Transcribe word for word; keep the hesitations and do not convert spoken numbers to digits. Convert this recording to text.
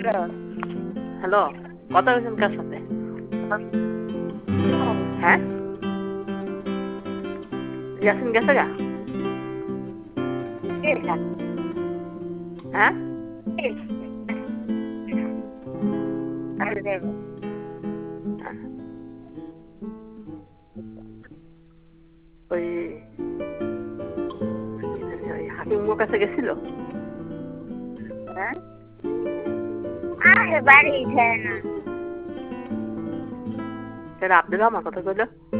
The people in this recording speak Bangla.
হ্যালো, কথা বলছেন কার সাথে? হ্যাঁ, ইয়াসিন গেছে গা? হ্যাঁ, ওই হাকিমের কাছে গেছিল। বাড়ি যায় না। সেটা আব্দুল আমার কথা কইলো।